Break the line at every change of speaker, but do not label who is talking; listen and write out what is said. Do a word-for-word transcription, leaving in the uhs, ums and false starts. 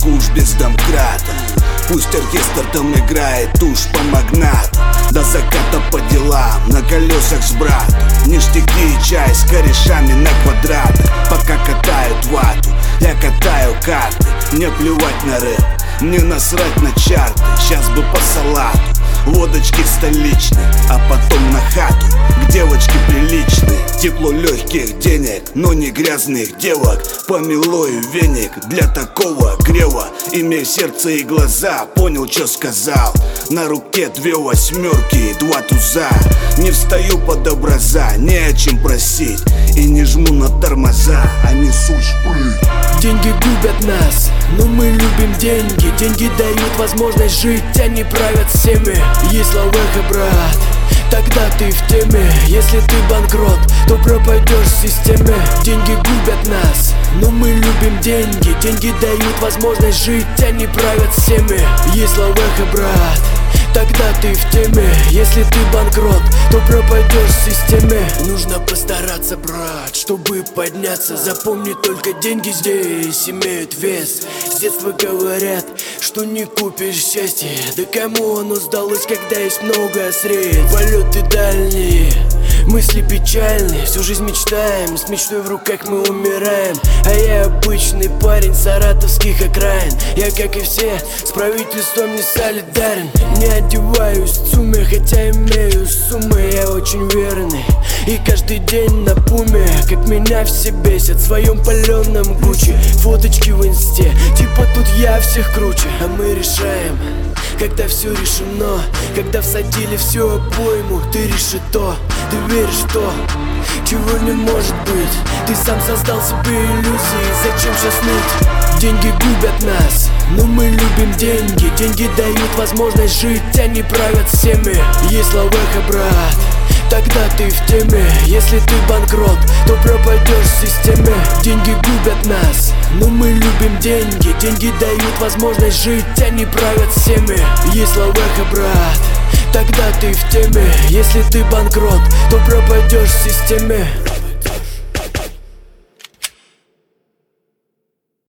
только уж без домкрата. Пусть оркестр там играет уж по магнату. До заката по делам, на колесах с братом. Ништяки и чай с корешами на квадратах. Пока катают вату, я катаю карты. Мне плевать на рэп, мне насрать на чарты. Сейчас бы по салату, водочки столичной, а потом на хату, к девочке приличной. Тепло легких денег, но не грязных девок. Помилую веник для такого грева. Имей сердце и глаза, понял, что сказал. На руке две восьмерки и два туза. Не встаю под образа, не о чем просить. И не жму на тормоза, а несу шпрыть.
Деньги губят нас, но мы любим деньги. Деньги дают возможность жить, они правят всеми. Есть лавеха, брат, тогда ты в теме. Если ты банкрот, то пропадешь в системе. Деньги губят нас, но мы любим деньги. Деньги дают возможность жить, они правят всеми. Есть лавеха, брат, тогда ты в теме. Если ты банкрот, то пропадешь в системе. Нужно постараться, брат, чтобы подняться. Запомни, только деньги здесь имеют вес. С детства говорят, что не купишь счастье. Да кому оно сдалось, когда есть много средств? Полеты дальние, мысли печальные. Всю жизнь мечтаем, с мечтой в руках мы умираем. А я обычный парень саратовских окраин. Я, как и все, с правительством не солидарен. Не одеваюсь в цуме, хотя имею суммы. Я очень верный и каждый день на пуме. Как меня все бесят в своем паленом Гуччи. Фоточки в инсте, типа тут я всех круче. А мы решаем, когда все решено. Когда всадили всю обойму, ты решето. Ты веришь в то, чего не может быть. Ты сам создал себе иллюзии, зачем сейчас ныть? Деньги губят нас, но мы любим деньги. Деньги дают возможность жить, они правят всеми. Есть лавеха, брат, тогда ты в теме. Если ты банкрот, то пропадешь в системе. Деньги губят нас, но мы любим деньги. Деньги дают возможность жить, они правят всеми. Есть лавеха, брат, тогда ты в теме. Если ты банкрот, то пропадешь в системе.